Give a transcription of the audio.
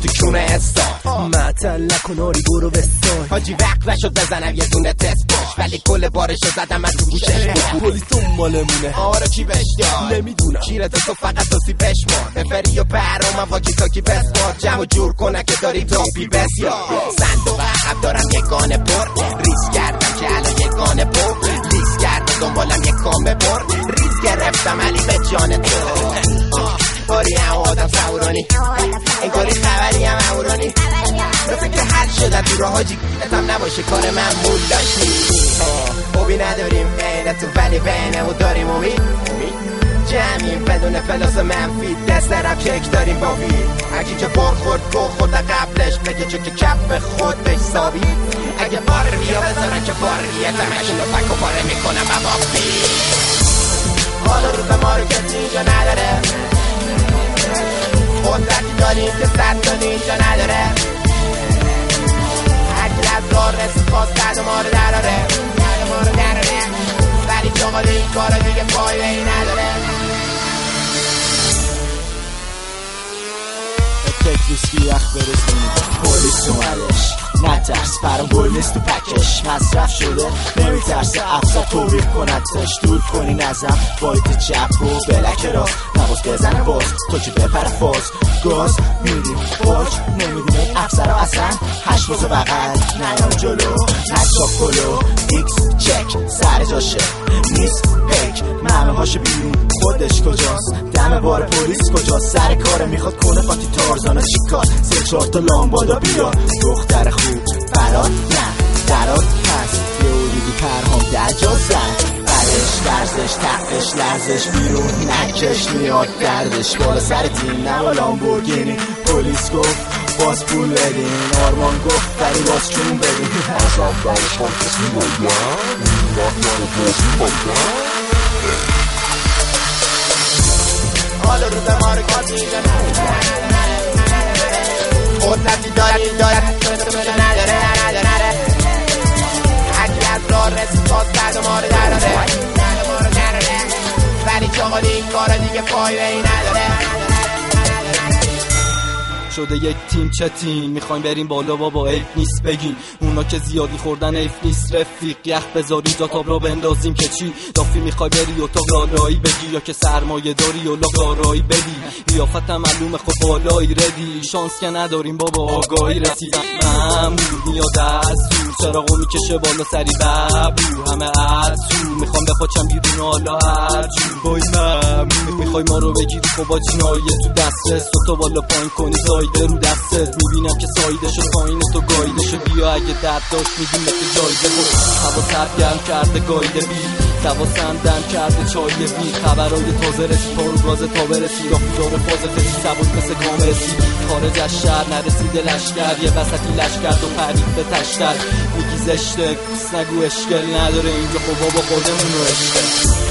تو کونه استا معطل نکناری برو بستان حاجی وقت نشد بزنم یه دونه تست باش ولی کل بارشو زدم از تو گوشش پلیس دنبالمونه آره کی بهش داد نمیدونم شیرت تو فقط توسی بشمار بفری و برام واکی تاکی بسپار جمع جور کنه که داری تاپی بسیار صندوق عقب دارم یه گانه پر ریز کردم که الان یه گانه پر لیز کردم دنبالم یه کام ببر ریز گرفتم علی به جان تو باری هم آدم سورانی انگاری خبری هم امورانی مثل که حل شده تو راه حاجی هم نباشه کار معمول داشتی خوبی نداریم بین تو ولی بینه و داریم امید جمعیم بدون فلاس منفی دست رب کک داریم با فید اگه که بار خورد گو خورده قبلش بگه چه که کپ خود بهش ثابت اگه بار بیا بذارن که بار یه تمشون رو پک و پاره میکنم و بافی حالا رو به ما رو کسی اینجا نداره قدرتی داریم که صد تا اینجا نداره هرکی از راه رسید خواست قد ما رو دراره ولی چاقال این کارا دیگه فایده ای نداره تکریسکی یخ برسونی پولیس اومدش نترس برام گل نیست تو پکش مصرف شده نمیترسه افسر توبیق کنتش دور کنی نزم باید چپ و بلک راست نباز بزنه باز تو که بپر فاز گاز میدیم باج نمیدیم افسر ها اصلا هشت باز بغل نیام جلو نچاک کلو ایکس چک سر جاشه نیست پیک مهمه هاشه بیرون خودش کجاست دم بار پلیس کجاست سر کاره میخواد کنه فاتی تارزانا چیکار 3-4 تا لامبادا بیار دختر خوب برات نه درات هست یه اولیدی پرهام درجا زن برش درزش تقش لرزش بیرون نکش میاد دردش بالا سر تیم نه با لامبورگینی پلیس گفت باز پول بدین آرمان گفت ولی باز چون بدین ازم برش هم کسی باید این وقت رو بازی باید حالا رو به ما رو کسی اینجا قدرتی داری نداره هرکی از راه رسید باز قد ما رو دراره ولی چاقال این کارا دیگه فایده ای نداره شده یک تیم چه تیم میخوایم بریم بالا بابا عیب نیست بگین اونا که زیادی خوردن عیب نیست رفیق یخ بذاری جاتاب را بندازیم که چی دافی میخوای بری اتاق لالایی بگی یا که سرمایه داری و لاغارایی بدی قیافتم معلومه خب بالایی ردی شانس که نداریم بابا آگاهی رسیدم ممنون میاد از دور چراغو میکشه بالا سری ببرو همه از سو میخوام بخوچم بیرون حالا هرجور بای ممنون میخوای ما رو بگیری خب با جنایه تو دسترس تو بالا پایین کنی زایده رو دستت میبینم که سایدشو پایین تو گایدشو بیا اگه درد داشت میدیم مثل جایده بود هوا سرد گرم کرده گایده بی دواسم دم کرده چای بی خبرهای تازه رسید پارو گاز تا برسی یا خودار فازه تسی سبود مثل کام رسی خارج از شهر نرسیده لشکر یه وسطی لشکر و پرید به تشتر میگی زشته کس نگو اشکل نداره اینجا خب بابا خودمون رو اشکل